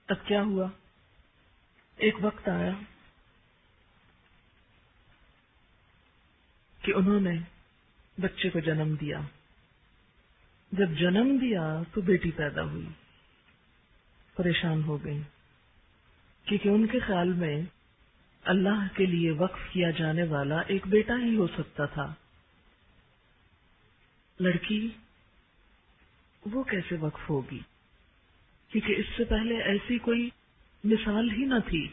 اب کیا ہوا؟ ایک وقت آیا کہ انہوں نے بچے کو جنم دیا. جب جنم دیا تو بیٹی پیدا ہوئی. پریشان ہو گئی کیونکہ ان کے خیال میں اللہ کے لیے وقف کیا جانے والا ایک بیٹا ہی ہو سکتا تھا. لڑکی وہ کیسے وقف ہوگی؟ کیونکہ اس سے پہلے ایسی کوئی مثال ہی نہ تھی.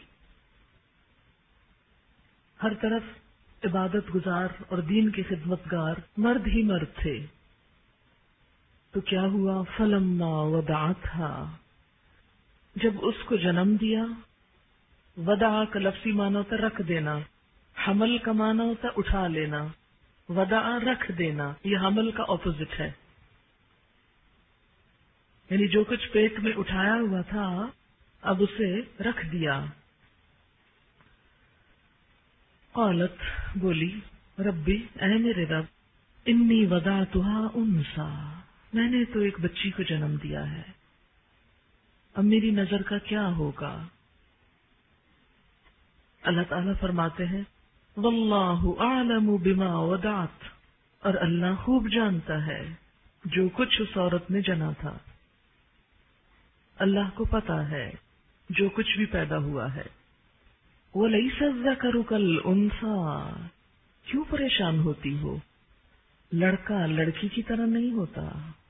ہر طرف عبادت گزار اور دین کے خدمت گار مرد ہی مرد تھے. تو کیا ہوا؟ فلما وضعتها، جب اس کو جنم دیا. وضع کا لفظی معنی ہوتا رکھ دینا، حمل کا معنی ہوتا اٹھا لینا. وضع رکھ دینا، یہ حمل کا اپوزٹ ہے. یعنی جو کچھ پیٹ میں اٹھایا ہوا تھا اب اسے رکھ دیا. قالت، بولی، ربی، اے میرے رب، انی وضعتها انثی، میں نے تو ایک بچی کو جنم دیا ہے، اب میری نظر کا کیا ہوگا؟ اللہ تعالیٰ فرماتے ہیں واللہ اعلم بما وضعت، اور اللہ خوب جانتا ہے جو کچھ اس عورت نے جنا تھا. اللہ کو پتا ہے جو کچھ بھی پیدا ہوا ہے. وَلَيْسَ الذَّكَرُ كَالْأُنثَىٰ، کیوں پریشان ہوتی ہو؟ لڑکا لڑکی کی طرح نہیں ہوتا.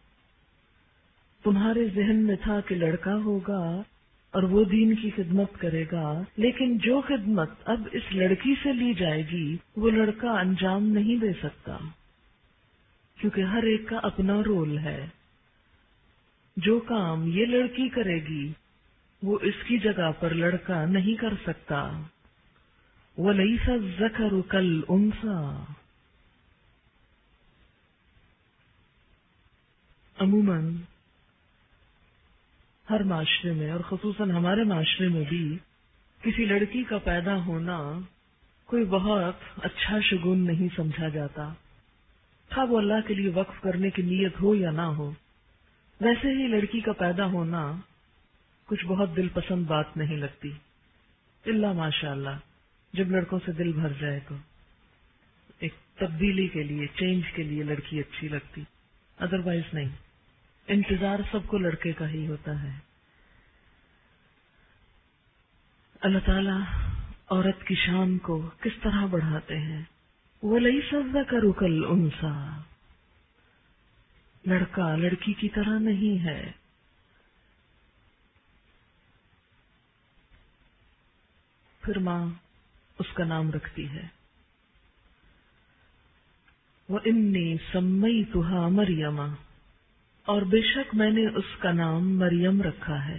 تمہارے ذہن میں تھا کہ لڑکا ہوگا اور وہ دین کی خدمت کرے گا، لیکن جو خدمت اب اس لڑکی سے لی جائے گی وہ لڑکا انجام نہیں دے سکتا، کیونکہ ہر ایک کا اپنا رول ہے. جو کام یہ لڑکی کرے گی وہ اس کی جگہ پر لڑکا نہیں کر سکتا. وَلَيْسَ الذَّكَرُ كَالْأُنثَىٰ. عموماً ہر معاشرے میں اور خصوصاً ہمارے معاشرے میں بھی کسی لڑکی کا پیدا ہونا کوئی بہت اچھا شگون نہیں سمجھا جاتا، خواہ وہ اللہ کے لیے وقف کرنے کی نیت ہو یا نہ ہو. ویسے ہی لڑکی کا پیدا ہونا کچھ بہت دل پسند بات نہیں لگتی، الا ماشاء اللہ جب لڑکوں سے دل بھر جائے تو ایک تبدیلی کے لیے، چینج کے لیے لڑکی اچھی لگتی، ادروائز نہیں. انتظار سب کو لڑکے کا ہی ہوتا ہے. اللہ تعالیٰ عورت کی شان کو کس طرح بڑھاتے ہیں. وَلَيْسَ الذَّكَرُ كَالْأُنثَىٰ، لڑکا لڑکی کی طرح نہیں ہے. پھر ماں اس کا نام رکھتی ہے. وَإِنِّي سَمَّيْتُهَا مَرْيَمَ، اور بے شک میں نے اس کا نام مریم رکھا ہے.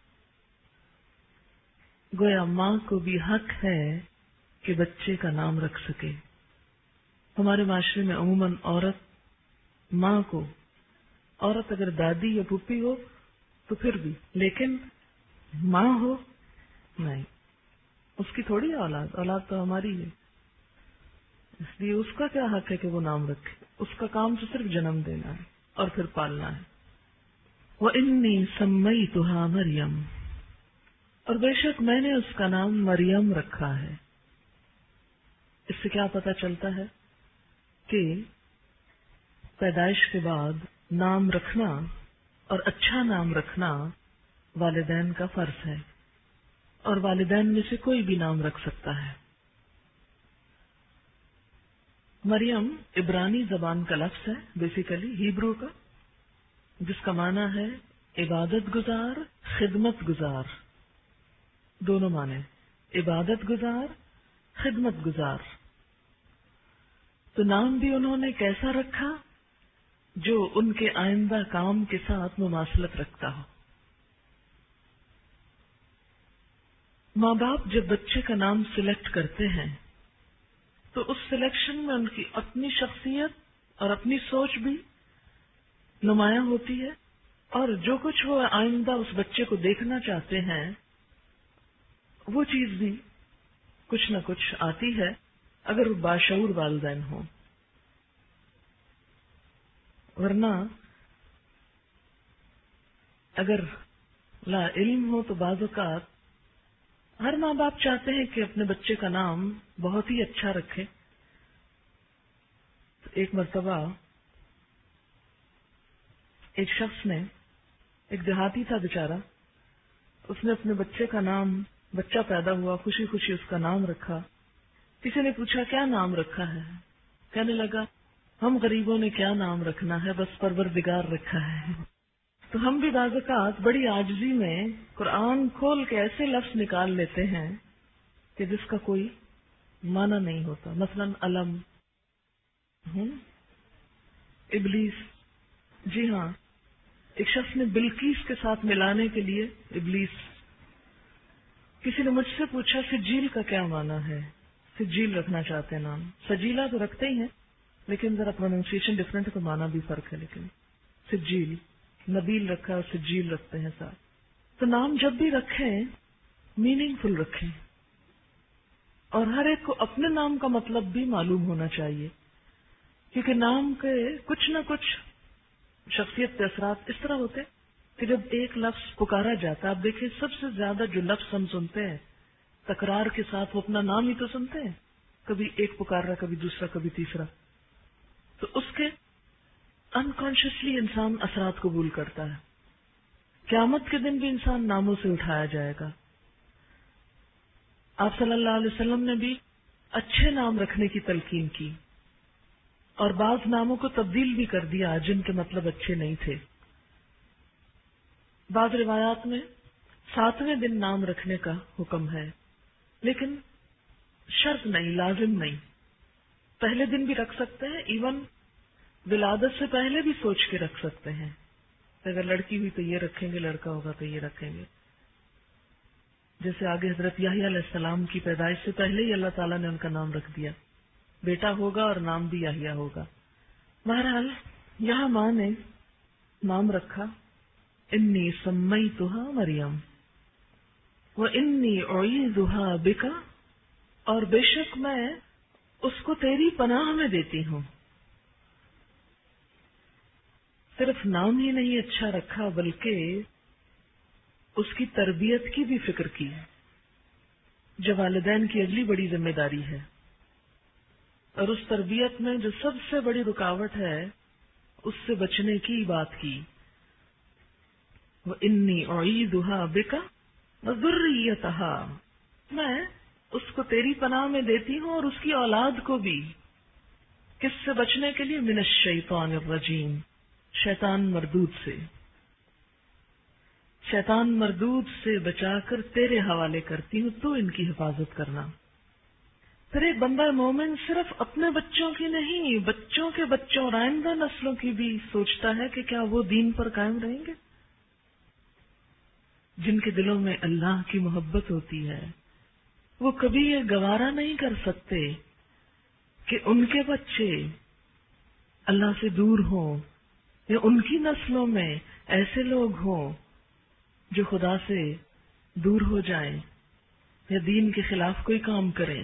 گویا ماں کو بھی حق ہے کہ بچے کا نام رکھ سکے. ہمارے معاشرے میں عموماً ماں کو، عورت اگر دادی یا پھوپھی ہو تو پھر بھی، لیکن ماں ہو نہیں، اس کی تھوڑی اولاد تو ہماری ہے، اس لیے اس کا کیا حق ہے کہ وہ نام رکھے. اس کا کام تو صرف جنم دینا ہے اور پھر پالنا ہے. وَإِنِّي سَمَّيْتُهَا مَرْيَمَ، اور بے شک میں نے اس کا نام مریم رکھا ہے. اس سے کیا پتہ چلتا ہے کہ پیدائش کے بعد نام رکھنا اور اچھا نام رکھنا والدین کا فرض ہے، اور والدین میں سے کوئی بھی نام رکھ سکتا ہے. مریم عبرانی زبان کا لفظ ہے، بیسیکلی ہیبرو کا، جس کا معنی ہے عبادت گزار، خدمت گزار. دونوں معنی، عبادت گزار، خدمت گزار. تو نام بھی انہوں نے کیسا رکھا؟ جو ان کے آئندہ کام کے ساتھ مماثلت رکھتا ہو. ماں باپ جب بچے کا نام سلیکٹ کرتے ہیں تو اس سلیکشن میں ان کی اپنی شخصیت اور اپنی سوچ بھی نمایاں ہوتی ہے، اور جو کچھ وہ آئندہ اس بچے کو دیکھنا چاہتے ہیں وہ چیز بھی کچھ نہ کچھ آتی ہے اگر وہ باشعور والدین ہوں. ورنہ اگر لا علم ہو تو بعض اوقات ہر ماں باپ چاہتے ہیں کہ اپنے بچے کا نام بہت ہی اچھا رکھے. ایک مرتبہ ایک شخص نے، ایک دیہاتی تھا بیچارہ، اس نے اپنے بچے کا نام، بچہ پیدا ہوا، خوشی خوشی اس کا نام رکھا. کسی نے پوچھا کیا نام رکھا ہے؟ کہنے لگا ہم غریبوں نے کیا نام رکھنا ہے، بس پروردگار رکھا ہے. تو ہم بھی بعض اوقات بڑی عاجزی میں قرآن کھول کے ایسے لفظ نکال لیتے ہیں کہ جس کا کوئی معنی نہیں ہوتا. مثلا علم، ابلیس. جی ہاں، ایک شخص نے بلقیس کے ساتھ ملانے کے لیے ابلیس. کسی نے مجھ سے پوچھا سجیل کا کیا معنی ہے، سجیل رکھنا چاہتے ہیں نام. سجیلا تو رکھتے ہی ہیں لیکن ذرا پروننسیشن ڈفرنٹ ہے تو معنی بھی فرق ہے. لیکن سجیل، نبیل رکھا اور سجیل رکھتے ہیں ساتھ. تو نام جب بھی رکھیں میننگ فل رکھیں، اور ہر ایک کو اپنے نام کا مطلب بھی معلوم ہونا چاہیے، کیونکہ نام کے کچھ نہ کچھ شخصیت کے اثرات اس طرح ہوتے کہ جب ایک لفظ پکارا جاتا ہے، آپ دیکھیں سب سے زیادہ جو لفظ ہم سنتے ہیں تکرار کے ساتھ وہ اپنا نام ہی تو سنتے ہیں. کبھی ایک پکار رہا، کبھی دوسرا، کبھی تیسرا. تو اس کے انکانشیسلی انسان اثرات قبول کرتا ہے. قیامت کے دن بھی انسان ناموں سے اٹھایا جائے گا. آپ صلی اللہ علیہ وسلم نے بھی اچھے نام رکھنے کی تلقین کی اور بعض ناموں کو تبدیل بھی کر دیا جن کے مطلب اچھے نہیں تھے. بعض روایات میں 7ویں دن نام رکھنے کا حکم ہے، لیکن شرط نہیں، لازم نہیں. پہلے دن بھی رکھ سکتے ہیں، ایون ولادت سے پہلے بھی سوچ کے رکھ سکتے ہیں. اگر لڑکی ہوئی تو یہ رکھیں گے، لڑکا ہوگا تو یہ رکھیں گے. جیسے آگے حضرت یحییٰ علیہ السلام کی پیدائش سے پہلے ہی اللہ تعالیٰ نے ان کا نام رکھ دیا، بیٹا ہوگا اور نام بھی یحییٰ ہوگا. بہرحال یہاں ماں نے نام رکھا انی سمیتھا مریم وانی اعیذھا بک، اور بے شک میں اس کو تیری پناہ میں دیتی ہوں. صرف نام ہی نہیں اچھا رکھا بلکہ اس کی تربیت کی بھی فکر کی، جو والدین کی اگلی بڑی ذمہ داری ہے. اور اس تربیت میں جو سب سے بڑی رکاوٹ ہے اس سے بچنے کی بات کی. وَإِنِّي أُعِيذُهَا بِكَ وَذُرِّيَّتَهَا، میں اس کو تیری پناہ میں دیتی ہوں اور اس کی اولاد کو بھی. کس سے بچنے کے لیے؟ من الشیطان الرجیم، شیطان مردود سے. شیطان مردود سے بچا کر تیرے حوالے کرتی ہوں، تو ان کی حفاظت کرنا. پھر ایک بندہ مومن صرف اپنے بچوں کی نہیں، بچوں کے بچوں اور آئندہ نسلوں کی بھی سوچتا ہے کہ کیا وہ دین پر قائم رہیں گے. جن کے دلوں میں اللہ کی محبت ہوتی ہے وہ کبھی یہ گوارا نہیں کر سکتے کہ ان کے بچے اللہ سے دور ہوں، یا ان کی نسلوں میں ایسے لوگ ہوں جو خدا سے دور ہو جائیں یا دین کے خلاف کوئی کام کریں.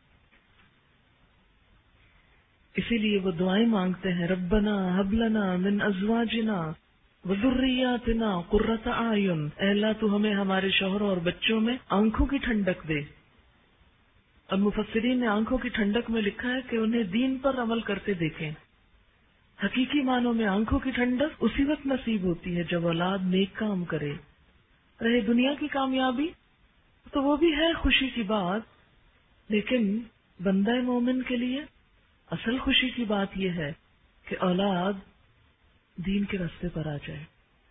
اسی لیے وہ دعائیں مانگتے ہیں، ربنا ہب لنا من ازواجنا وذریاتنا قرۃ اعین، اے اللہ تو ہمیں ہمارے شوہروں اور بچوں میں آنکھوں کی ٹھنڈک دے. اور مفسرین نے آنکھوں کی ٹھنڈک میں لکھا ہے کہ انہیں دین پر عمل کرتے دیکھیں. حقیقی معنوں میں آنکھوں کی ٹھنڈک اسی وقت نصیب ہوتی ہے جب اولاد نیک کام کرے. رہے دنیا کی کامیابی تو وہ بھی ہے خوشی کی بات، لیکن بندہ مومن کے لیے اصل خوشی کی بات یہ ہے کہ اولاد دین کے راستے پر آ جائے.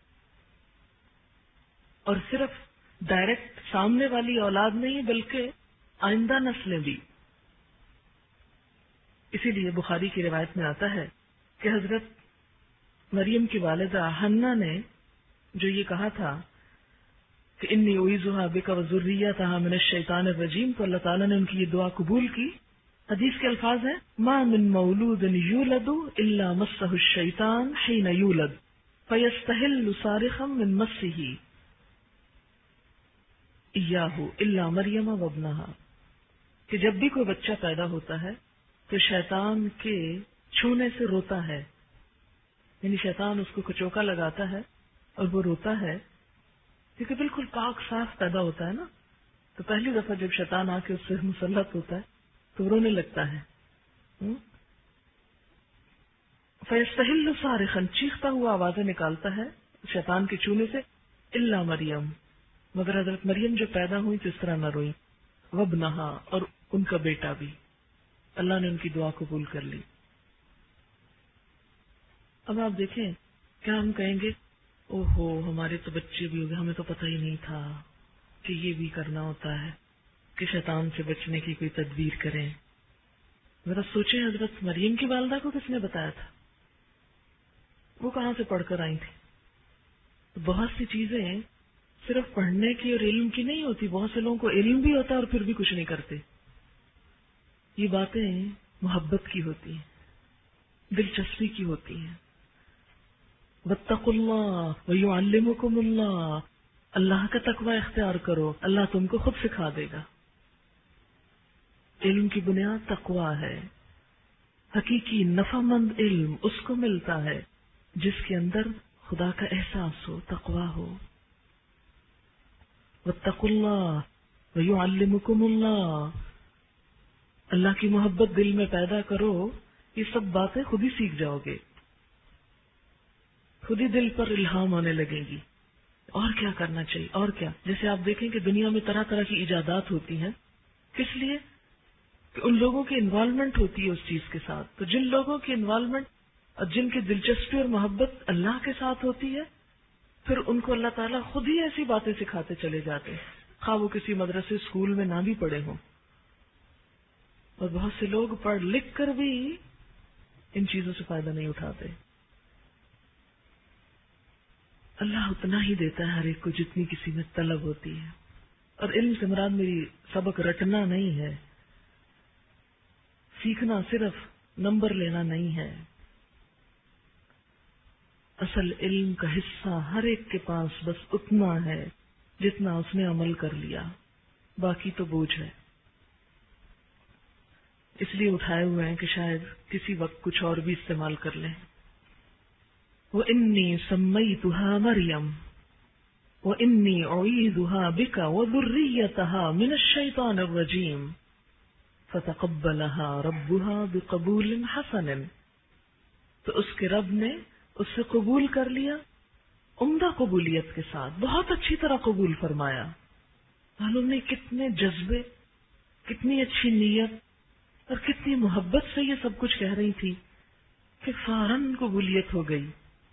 اور صرف ڈائریکٹ سامنے والی اولاد نہیں بلکہ آئندہ نسلیں بھی. اسی لیے بخاری کی روایت میں آتا ہے کہ حضرت مریم کی والدہ حنہ نے جو یہ کہا تھا کہ انی اعیذھا بک وذریتھا من الشیطان الرجیم، تو اللہ تعالیٰ نے ان کی یہ دعا قبول کی. حدیث کے الفاظ ہیں ما من مولود یولد الا مسہ الشیطان حین یولد فیستحل صارخا من مسہ ایاہ الا مریم وابنہا، کہ جب بھی کوئی بچہ پیدا ہوتا ہے تو شیطان کے چھونے سے روتا ہے، یعنی شیطان اس کو کچوکا لگاتا ہے اور وہ روتا ہے کیونکہ بالکل پاک صاف پیدا ہوتا ہے نا، تو پہلی دفعہ جب شیطان آ کے اس سے مسلط ہوتا ہے تو رونے لگتا ہے. فَيَسْتَهِلُّ صَارِخًا، چیختا ہوا آوازیں نکالتا ہے شیطان کے چونے سے. الا مریم، مگر حضرت مریم جو پیدا ہوئی تو اس طرح نہ روئی. وابنها، اور ان کا بیٹا بھی. اللہ نے ان کی دعا قبول کر لی. اب آپ دیکھیں، کیا ہم کہیں گے اوہو ہمارے تو بچے بھی ہو گئے، ہمیں تو پتہ ہی نہیں تھا کہ یہ بھی کرنا ہوتا ہے کہ شیطان سے بچنے کی کوئی تدبیر کریں. ذرا سوچیں، حضرت مریم کی والدہ کو کس نے بتایا تھا؟ وہ کہاں سے پڑھ کر آئی تھی؟ بہت سی چیزیں صرف پڑھنے کی اور علم کی نہیں ہوتی. بہت سے لوگوں کو علم بھی ہوتا ہے اور پھر بھی کچھ نہیں کرتے. یہ باتیں محبت کی ہوتی ہیں، دلچسپی کی ہوتی ہیں. واتقوا اللہ ویعلمکم اللہ، اللہ کا تقوی اختیار کرو، اللہ تم کو خود سکھا دے گا. علم کی بنیاد تقوی ہے. حقیقی نفع مند علم اس کو ملتا ہے جس کے اندر خدا کا احساس ہو، تقوی ہو. واتقوا اللہ ویعلمکم اللہ، اللہ کی محبت دل میں پیدا کرو. یہ سب باتیں خود ہی سیکھ جاؤ گے، خود ہی دل پر الہام ہونے لگے گی. اور کیا کرنا چاہیے، اور کیا. جیسے آپ دیکھیں کہ دنیا میں طرح طرح کی ایجادات ہوتی ہیں، کس لیے کہ ان لوگوں کی انوالومنٹ ہوتی ہے اس چیز کے ساتھ. تو جن لوگوں کی انوالومنٹ اور جن کی دلچسپی اور محبت اللہ کے ساتھ ہوتی ہے، پھر ان کو اللہ تعالیٰ خود ہی ایسی باتیں سکھاتے چلے جاتے ہیں، خواہ وہ کسی مدرسے اسکول میں نہ بھی پڑھے ہوں. اور بہت سے لوگ پڑھ لکھ کر بھی ان چیزوں سے فائدہ نہیں اٹھاتے. اللہ اتنا ہی دیتا ہے ہر ایک کو جتنی کسی میں طلب ہوتی ہے. اور علم سے مراد میری سبق رٹنا نہیں ہے، سیکھنا صرف نمبر لینا نہیں ہے. اصل علم کا حصہ ہر ایک کے پاس بس اتنا ہے جتنا اس نے عمل کر لیا، باقی تو بوجھ ہے. اس لیے اٹھائے ہوئے ہیں کہ شاید کسی وقت کچھ اور بھی استعمال کر لیں. وَإِنِّي سَمَّيْتُهَا مَرْيَمَ وَإِنِّي أُعِيذُهَا بِكَ وَذُرِّيَّتَهَا مِنَ الشَّيْطَانِ الرَّجِيمِ فَتَقَبَّلَهَا رَبُّهَا بِقَبُولٍ حَسَنٍ. تو اس کے رب نے اس سے قبول کر لیا عمدہ قبولیت کے ساتھ، بہت اچھی طرح قبول فرمایا. معلوم نہیں کتنے جذبے، کتنی اچھی نیت اور کتنی محبت سے یہ سب کچھ کہہ رہی تھی کہ فوراً قبولیت ہو گئی.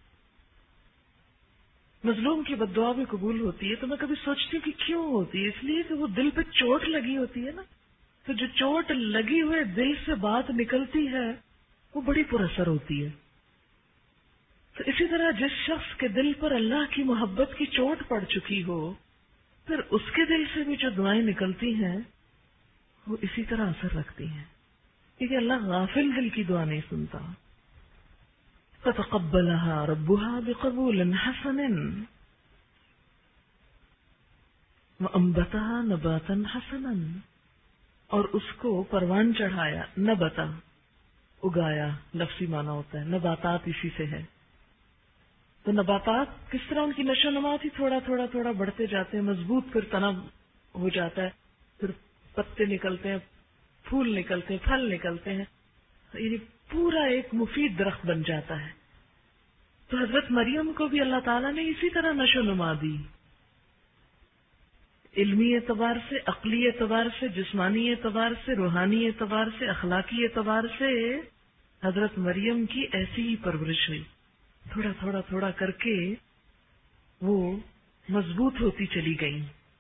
مظلوم کی بد دعا بھی قبول ہوتی ہے. تو میں کبھی سوچتی ہوں کہ کیوں ہوتی ہے؟ اس لیے کہ وہ دل پہ چوٹ لگی ہوتی ہے نا. تو جو چوٹ لگی ہوئے دل سے بات نکلتی ہے وہ بڑی پر اثر ہوتی ہے. تو اسی طرح جس شخص کے دل پر اللہ کی محبت کی چوٹ پڑ چکی ہو، پھر اس کے دل سے بھی جو دعائیں نکلتی ہیں وہ اسی طرح اثر رکھتی ہیں، کیونکہ اللہ غافل دل کی دعا نہیں سنتا. فَتَقَبَّلَهَا رَبُّهَا بِقَبُولٍ حَسَنٍ وَأَنبَتَهَا نَبَاتًا حَسَنًا، اور اس کو پروان چڑھایا. نبتا اگایا لفظی معنی ہوتا ہے، نباتات اسی سے ہے. تو نباتات کس طرح ان کی نشو نما تھی، تھوڑا تھوڑا تھوڑا بڑھتے جاتے ہیں، مضبوط پھر تنا ہو جاتا ہے، پھر پتے نکلتے ہیں، پھول نکلتے ہیں، پھل نکلتے ہیں، یعنی پورا ایک مفید درخت بن جاتا ہے. تو حضرت مریم کو بھی اللہ تعالیٰ نے اسی طرح نشو نما دی، علمی اعتبار سے، عقلی اعتبار سے، جسمانی اعتبار سے، روحانی اعتبار سے، اخلاقی اعتبار سے حضرت مریم کی ایسی ہی پرورش ہوئی. تھوڑا تھوڑا تھوڑا کر کے وہ مضبوط ہوتی چلی گئی،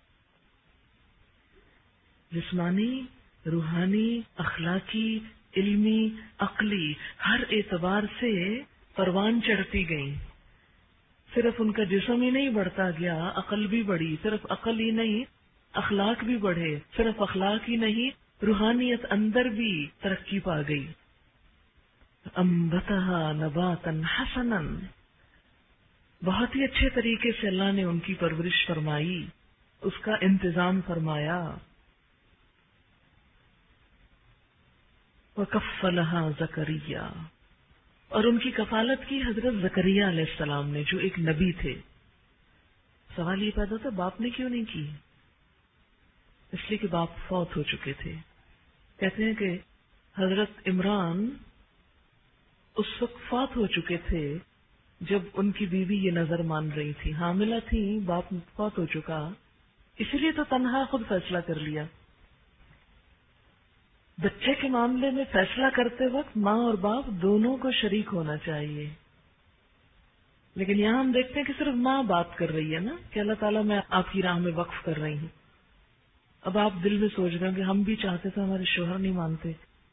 جسمانی، روحانی، اخلاقی، علمی، عقلی، ہر اعتبار سے پروان چڑھتی گئی. صرف ان کا جسم ہی نہیں بڑھتا گیا، عقل بھی بڑھی. صرف عقل ہی نہیں، اخلاق بھی بڑھے. صرف اخلاق ہی نہیں، روحانیت اندر بھی ترقی پا گئی. انبتها نباتا حسنا، بہت ہی اچھے طریقے سے اللہ نے ان کی پرورش فرمائی، اس کا انتظام فرمایا. وَكَفَّلَهَا زَكَرِيَّا، اور ان کی کفالت کی حضرت زکریا علیہ السلام نے، جو ایک نبی تھے. سوال یہ پیدا ہوتا باپ نے کیوں نہیں کی؟ اس لیے کہ باپ فوت ہو چکے تھے. کہتے ہیں کہ حضرت عمران اس وقت فوت ہو چکے تھے جب ان کی بیوی یہ نظر مان رہی تھی، حاملہ تھی، باپ فوت ہو چکا، اسی لیے تو تنہا خود فیصلہ کر لیا. بچے کے معاملے میں فیصلہ کرتے وقت ماں اور باپ دونوں کو شریک ہونا چاہیے. لیکن یہاں ہم دیکھتے ہیں کہ صرف ماں بات کر رہی ہے نا کہ اللہ تعالیٰ میں آپ کی راہ میں وقف کر رہی ہوں. اب آپ دل میں سوچ رہے ہیں کہ ہم بھی چاہتے تھے ہمارے شوہر نہیں مانتے.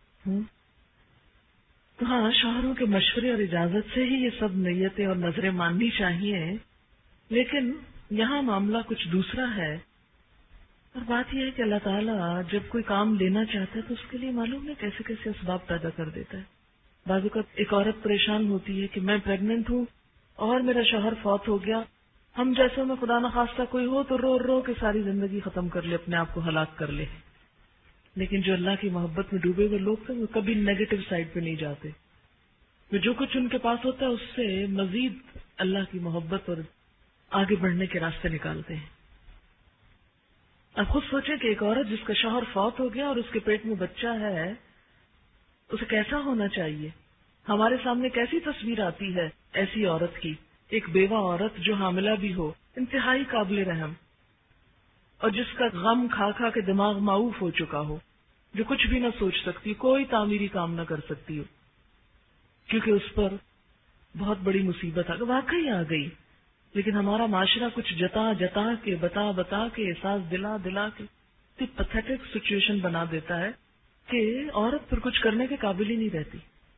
تو ہاں، شوہروں کے مشورے اور اجازت سے ہی یہ سب نیتیں اور نظریں ماننی چاہیے، لیکن یہاں معاملہ کچھ دوسرا ہے. اور بات یہ ہے کہ اللہ تعالیٰ جب کوئی کام لینا چاہتا ہے تو اس کے لیے معلوم ہے کیسے کیسے اسباب پیدا کر دیتا ہے. بعض اوقات ایک عورت پریشان ہوتی ہے کہ میں پریگننٹ ہوں اور میرا شوہر فوت ہو گیا. ہم جیسے میں خدا نخواستہ کوئی ہو تو رو رو کے ساری زندگی ختم کر لے، اپنے آپ کو ہلاک کر لے. لیکن جو اللہ کی محبت میں ڈوبے ہوئے لوگ تھے وہ کبھی نیگیٹو سائڈ پہ نہیں جاتے. وہ جو کچھ ان کے پاس ہوتا ہے اس سے مزید اللہ کی محبت اور آگے بڑھنے کے راستے نکالتے ہیں. اب خود سوچیں کہ ایک عورت جس کا شوہر فوت ہو گیا اور اس کے پیٹ میں بچہ ہے، اسے کیسا ہونا چاہیے؟ ہمارے سامنے کیسی تصویر آتی ہے ایسی عورت کی، ایک بیوہ عورت جو حاملہ بھی ہو، انتہائی قابل رحم، اور جس کا غم کھا کھا کے دماغ معوف ہو چکا ہو، جو کچھ بھی نہ سوچ سکتی، کوئی تعمیری کام نہ کر سکتی ہو، کیونکہ اس پر بہت بڑی مصیبت واقعی آ گئی. لیکن ہمارا معاشرہ کچھ جتا جتا کے، بتا بتا کے، احساس دلا دلا کے پیتھیٹک سچویشن بنا دیتا ہے کہ عورت پھر کچھ کرنے کے قابل ہی نہیں رہتی.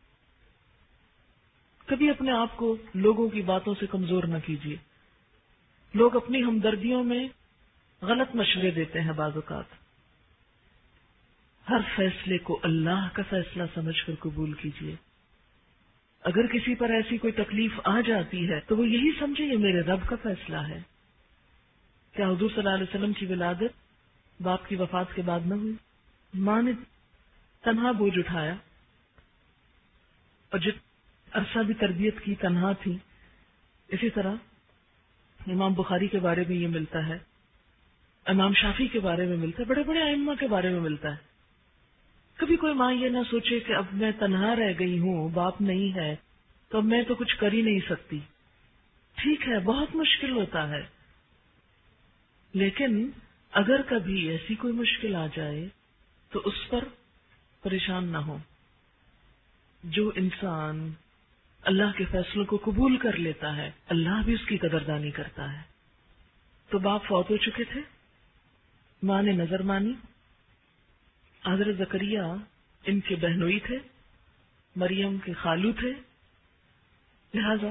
کبھی اپنے آپ کو لوگوں کی باتوں سے کمزور نہ کیجیے. لوگ اپنی ہمدردیوں میں غلط مشورے دیتے ہیں بعض اوقات. ہر فیصلے کو اللہ کا فیصلہ سمجھ کر قبول کیجیے. اگر کسی پر ایسی کوئی تکلیف آ جاتی ہے تو وہ یہی سمجھے یہ میرے رب کا فیصلہ ہے. کیا حضور صلی اللہ علیہ وسلم کی ولادت باپ کی وفات کے بعد نہ ہوئی؟ ماں نے تنہا بوجھ اٹھایا، اور جب عرصہ بھی تربیت کی تنہا تھی. اسی طرح امام بخاری کے بارے میں یہ ملتا ہے، امام شافعی کے بارے میں ملتا ہے، بڑے بڑے ائمہ کے بارے میں ملتا ہے. کبھی کوئی ماں یہ نہ سوچے کہ اب میں تنہا رہ گئی ہوں، باپ نہیں ہے تو اب میں تو کچھ کر ہی نہیں سکتی. ٹھیک ہے، بہت مشکل ہوتا ہے، لیکن اگر کبھی ایسی کوئی مشکل آ جائے تو اس پر پریشان نہ ہو. جو انسان اللہ کے فیصلوں کو قبول کر لیتا ہے اللہ بھی اس کی قدردانی کرتا ہے. تو باپ فوت ہو چکے تھے، ماں نے نظر مانی. حضرت زکریا ان کے بہنوئی تھے، مریم کے خالو تھے، لہذا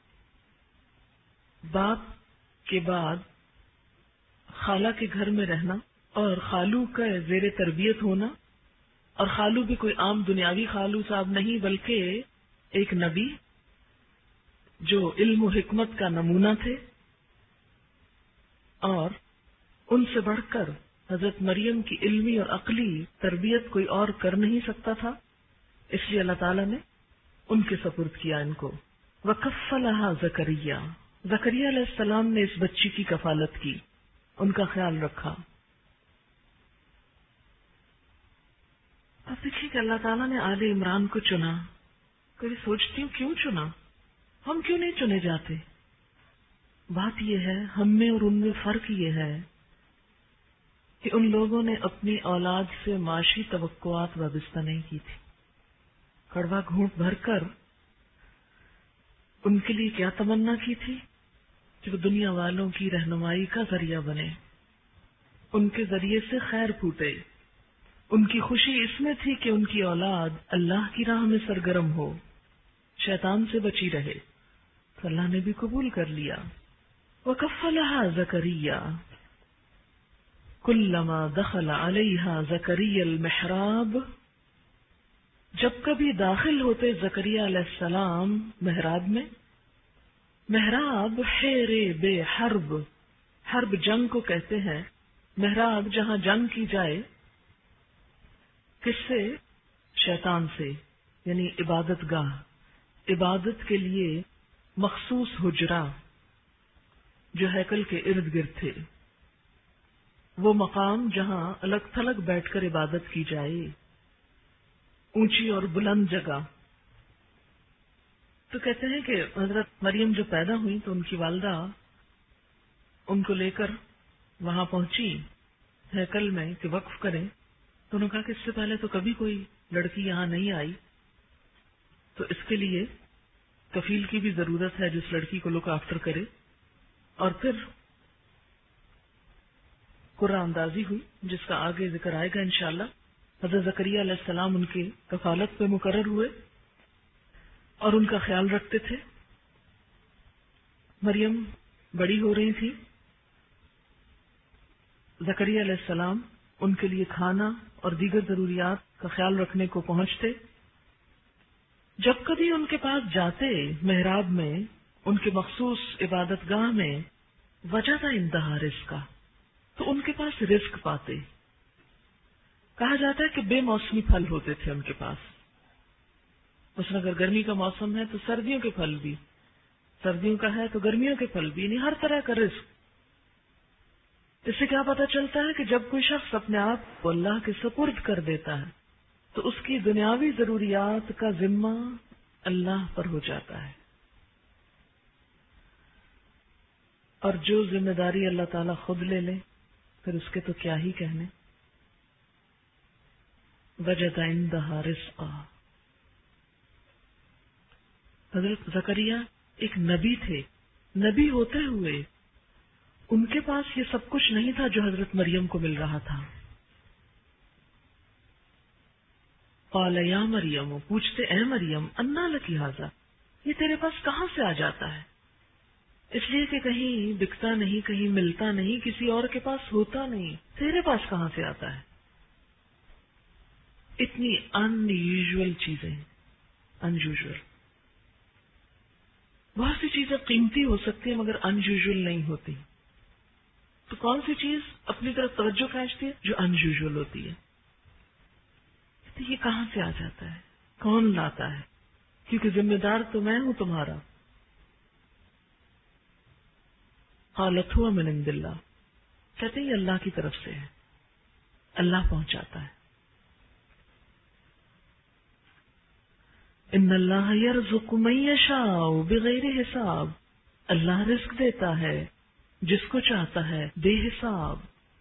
باپ کے بعد خالہ کے گھر میں رہنا اور خالو کا زیر تربیت ہونا، اور خالو بھی کوئی عام دنیاوی خالو صاحب نہیں بلکہ ایک نبی جو علم و حکمت کا نمونہ تھے. اور ان سے بڑھ کر حضرت مریم کی علمی اور عقلی تربیت کوئی اور کر نہیں سکتا تھا، اس لیے اللہ تعالیٰ نے ان کے سپرد کیا ان کو. وَكَفَّلَهَا زَكَرِيَّا، زکریا علیہ السلام نے اس بچی کی کفالت کی، ان کا خیال رکھا. اب دیکھیے کہ اللہ تعالیٰ نے آل عمران کو چنا. کبھی سوچتی ہوں کیوں چنا؟ ہم کیوں نہیں چنے جاتے؟ بات یہ ہے ہم میں اور ان میں فرق یہ ہے کہ ان لوگوں نے اپنی اولاد سے معاشی توقعات وابستہ نہیں کی تھی. کڑوا گھونٹ بھر کر ان کے لیے کیا تمنا کی تھی کہ وہ دنیا والوں کی رہنمائی کا ذریعہ بنے، ان کے ذریعے سے خیر پھوٹے. ان کی خوشی اس میں تھی کہ ان کی اولاد اللہ کی راہ میں سرگرم ہو، شیطان سے بچی رہے. تو اللہ نے بھی قبول کر لیا. وَكَفَّلَهَا زَكَرِيَّا كُلَّمَا دَخَلَ عَلَيْهَا زَكَرِيَّا الْمِحْرَابَ، جب کبھی داخل ہوتے زکریا علیہ السلام محراب میں. محراب حیرے بے حرب، حرب جنگ کو کہتے ہیں. محراب جہاں جنگ کی جائے، کس سے؟ شیطان سے، یعنی عبادت گاہ، عبادت کے لیے مخصوص حجرہ. جو ہیکل کے ارد گرد تھے، وہ مقام جہاں الگ تھلگ بیٹھ کر عبادت کی جائے، اونچی اور بلند جگہ۔ تو کہتے ہیں کہ حضرت مریم جو پیدا ہوئی تو ان کی والدہ ان کو لے کر وہاں پہنچی ہیکل میں کہ وقف کریں، تو انہوں نے کہا کہ اس سے پہلے تو کبھی کوئی لڑکی یہاں نہیں آئی، تو اس کے لیے کفیل کی بھی ضرورت ہے جس لڑکی کو لک آفٹر کرے۔ اور پھر قرآن اندازی ہوئی جس کا آگے ذکر آئے گا انشاءاللہ۔ حضرت زکریا علیہ السلام ان کے کفالت پہ مقرر ہوئے اور ان کا خیال رکھتے تھے۔ مریم بڑی ہو رہی تھی، زکریا علیہ السلام ان کے لیے کھانا اور دیگر ضروریات کا خیال رکھنے کو پہنچتے۔ جب کبھی ان کے پاس جاتے محراب میں، ان کے مخصوص عبادت گاہ میں، وجہ تھا انتہا رزق کا، تو ان کے پاس رزق پاتے۔ کہا جاتا ہے کہ بے موسمی پھل ہوتے تھے ان کے پاس، مثلا اگر گرمی کا موسم ہے تو سردیوں کے پھل بھی، سردیوں کا ہے تو گرمیوں کے پھل بھی، یعنی ہر طرح کا رزق۔ اس سے کیا پتہ چلتا ہے کہ جب کوئی شخص اپنے آپ کو اللہ کے سپرد کر دیتا ہے تو اس کی دنیاوی ضروریات کا ذمہ اللہ پر ہو جاتا ہے، اور جو ذمہ داری اللہ تعالیٰ خود لے لے پھر اس کے تو کیا ہی کہنے۔ وجد عندہا رزقا۔ حضرت زکریا ایک نبی تھے، نبی ہوتے ہوئے ان کے پاس یہ سب کچھ نہیں تھا جو حضرت مریم کو مل رہا تھا۔ قال یا مریم، پوچھتے اے مریم، انا لکی ھذا، یہ تیرے پاس کہاں سے آ جاتا ہے؟ اس لیے کہ کہیں بکتا نہیں، کہیں ملتا نہیں، کسی اور کے پاس ہوتا نہیں، تیرے پاس کہاں سے آتا ہے؟ اتنی ان یوزول چیزیں، ان یوزول۔ بہت سی چیزیں قیمتی ہو سکتی ہیں مگر ان یوزول نہیں ہوتی، تو کون سی چیز اپنی طرف توجہ کھینچتی ہے؟ جو ان یوزول ہوتی ہے۔ تو یہ کہاں سے آ جاتا ہے؟ کون لاتا ہے؟ کیونکہ ذمہ دار تو میں ہوں تمہارا۔ قالت هو من عند اللہ، کہتے ہیں یہ اللہ کی طرف سے ہے، اللہ پہنچاتا ہے۔ ان اللہ یرزق من یشاء بغیر حساب، اللہ رزق دیتا ہے جس کو چاہتا ہے بے حساب،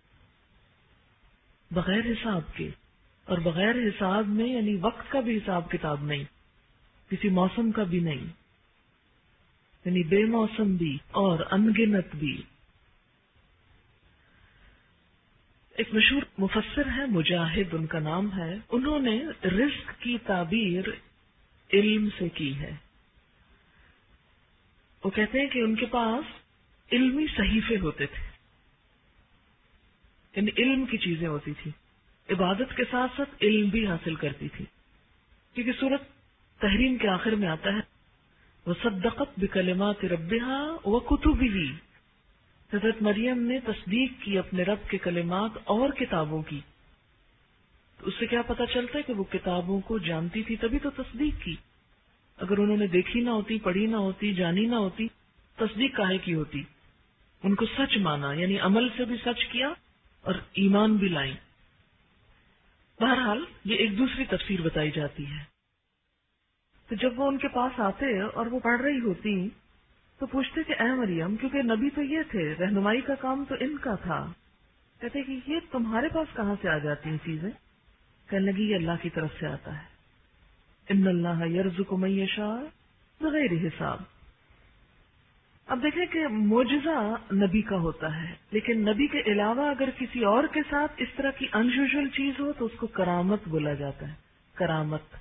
بغیر حساب کے۔ اور بغیر حساب میں یعنی وقت کا بھی حساب کتاب نہیں، کسی موسم کا بھی نہیں، یعنی بے موسم بھی اور انگنت بھی۔ ایک مشہور مفسر ہے مجاہد ان کا نام ہے، انہوں نے رزق کی تعبیر علم سے کی ہے۔ وہ کہتے ہیں کہ ان کے پاس علمی صحیفے ہوتے تھے، یعنی علم کی چیزیں ہوتی تھی، عبادت کے ساتھ ساتھ علم بھی حاصل کرتی تھی، کیونکہ سورۃ تحریم کے آخر میں آتا ہے وَصَدَّقَتْ بِكَلِمَاتِ رَبِّهَا وَكُتُبِهِ، حضرت مریم نے تصدیق کی اپنے رب کے کلمات اور کتابوں کی۔ تو اس سے کیا پتا چلتا ہے کہ وہ کتابوں کو جانتی تھی تبھی تو تصدیق کی، اگر انہوں نے دیکھی نہ ہوتی، پڑھی نہ ہوتی، جانی نہ ہوتی، تصدیق کاہے کی ہوتی؟ ان کو سچ مانا، یعنی عمل سے بھی سچ کیا اور ایمان بھی لائیں۔ بہرحال یہ ایک دوسری تفسیر بتائی جاتی ہے۔ تو جب وہ ان کے پاس آتے اور وہ پڑھ رہی ہوتی تو پوچھتے کہ اے مریم، کیونکہ نبی تو یہ تھے، رہنمائی کا کام تو ان کا تھا، کہتے کہ یہ تمہارے پاس کہاں سے آ جاتی ہیں چیزیں؟ کہنے لگی یہ اللہ کی طرف سے آتا ہے۔ ان اللہ یرزق من یشاء بغیر حساب۔ اب دیکھیں کہ معجزہ نبی کا ہوتا ہے، لیکن نبی کے علاوہ اگر کسی اور کے ساتھ اس طرح کی انیوژل چیز ہو تو اس کو کرامت بولا جاتا ہے۔ کرامت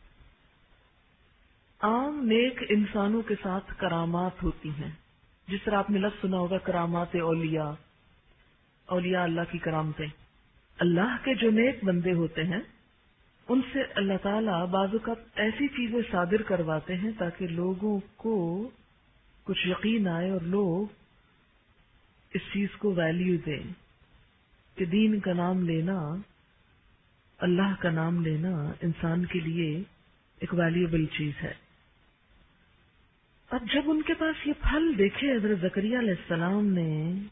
عام نیک انسانوں کے ساتھ کرامات ہوتی ہیں، جس طرح آپ نے لفظ سنا ہوگا کرامات اولیاء، اولیاء اللہ کی کرامتیں۔ اللہ کے جو نیک بندے ہوتے ہیں ان سے اللہ تعالیٰ بعض اوقات ایسی چیزیں صادر کرواتے ہیں تاکہ لوگوں کو کچھ یقین آئے اور لوگ اس چیز کو ویلیو دیں کہ دین کا نام لینا، اللہ کا نام لینا انسان کے لیے ایک ویلیوبل چیز ہے۔ اب جب ان کے پاس یہ پھل دیکھے حضرت زکریا علیہ السلام نے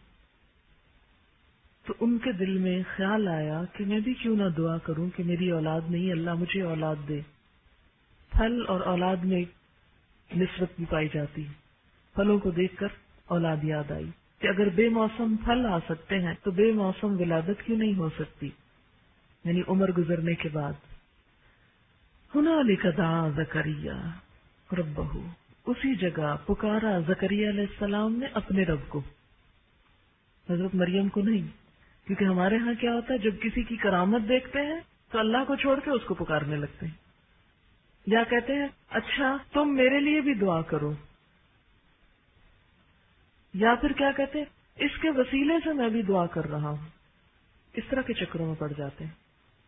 تو ان کے دل میں خیال آیا کہ میں بھی کیوں نہ دعا کروں کہ میری اولاد نہیں، اللہ مجھے اولاد دے۔ پھل اور اولاد میں نسبت بھی پائی جاتی ہے۔ پھلوں کو دیکھ کر اولاد یاد آئی کہ اگر بے موسم پھل آ سکتے ہیں تو بے موسم ولادت کیوں نہیں ہو سکتی، یعنی عمر گزرنے کے بعد۔ ہنالک دعا زکریا ربہ، اسی جگہ پکارا زکریا علیہ السلام نے اپنے رب کو، حضرت مریم کو نہیں، کیونکہ ہمارے ہاں کیا ہوتا ہے جب کسی کی کرامت دیکھتے ہیں تو اللہ کو چھوڑ کے اس کو پکارنے لگتے ہیں، یا کہتے ہیں اچھا تم میرے لیے بھی دعا کرو، یا پھر کیا کہتے ہیں اس کے وسیلے سے میں بھی دعا کر رہا ہوں، اس طرح کے چکروں میں پڑ جاتے ہیں۔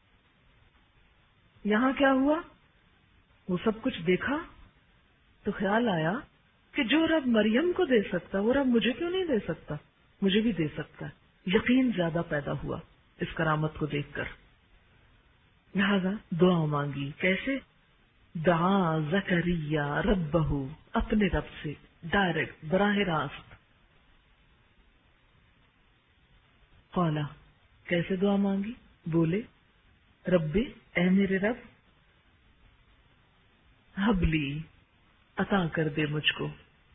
یہاں کیا ہوا، وہ سب کچھ دیکھا تو خیال آیا کہ جو رب مریم کو دے سکتا وہ رب مجھے کیوں نہیں دے سکتا، مجھے بھی دے سکتا ہے۔ یقین زیادہ پیدا ہوا اس کرامت کو دیکھ کر، لہذا دعا مانگی۔ کیسے؟ دعا زکریا ربہ، اپنے رب سے ڈائریکٹ، براہ راست۔ قالا، کیسے دعا مانگی؟ بولے رب، اے میرے رب، حبلی، عطا کر دے مجھ کو،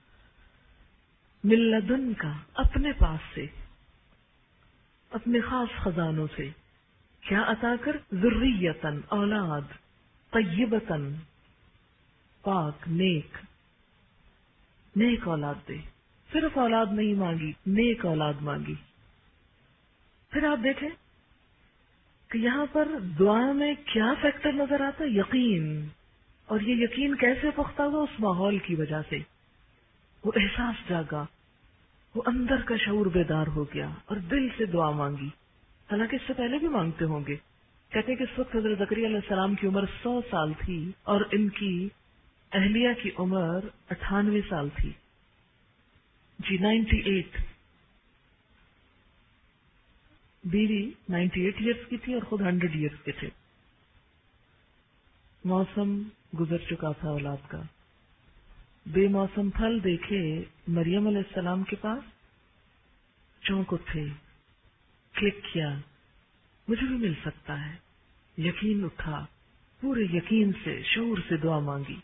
من لدن کا، اپنے پاس سے، اپنے خاص خزانوں سے۔ کیا عطا کر؟ ذریتن، اولاد، طیبتن، پاک، نیک، نیک اولاد دے۔ صرف اولاد نہیں مانگی، نیک اولاد مانگی۔ پھر آپ دیکھیں کہ یہاں پر دعا میں کیا فیکٹر نظر آتا ہے؟ یقین۔ اور یہ یقین کیسے پختہ ہوا؟ اس ماحول کی وجہ سے، وہ احساس جاگا، وہ اندر کا شعور بیدار ہو گیا اور دل سے دعا مانگی۔ حالانکہ اس سے پہلے بھی مانگتے ہوں گے۔ کہتے ہیں کہ اس وقت حضرت زکریا علیہ السلام کی عمر 100 سال تھی اور ان کی اہلیہ کی عمر 98 سال تھی، جی 98۔ بیوی 98 ایئرس کی تھی اور خود 100 ایئرس کے تھے۔ موسم گزر چکا تھا اولاد کا، بے موسم پھل دیکھے مریم علیہ السلام کے پاس، چونک اٹھے، کلک کیا مجھے بھی مل سکتا ہے، یقین اٹھا، پورے یقین سے، شعور سے دعا مانگی۔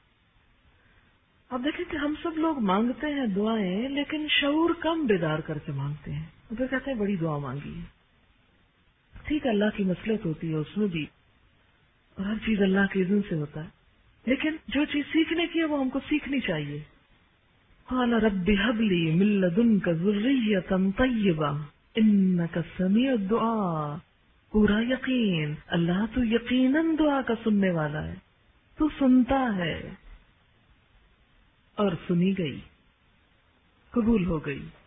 اب دیکھیں کہ ہم سب لوگ مانگتے ہیں دعائیں، لیکن شعور کم بیدار کر کے مانگتے ہیں۔ پھر کہتے ہیں بڑی دعا مانگی ہے۔ ٹھیک، اللہ کی مصلحت ہوتی ہے اس میں بھی، اور ہر چیز اللہ کے اذن سے ہوتا ہے، لیکن جو چیز سیکھنے کی ہے وہ ہم کو سیکھنی چاہیے۔ قال رب هب لي من لدنك ذرية طيبة انك سميع الدعاء۔ پورا یقین، اللہ تو یقیناً دعا کا سننے والا ہے، تو سنتا ہے، اور سنی گئی، قبول ہو گئی۔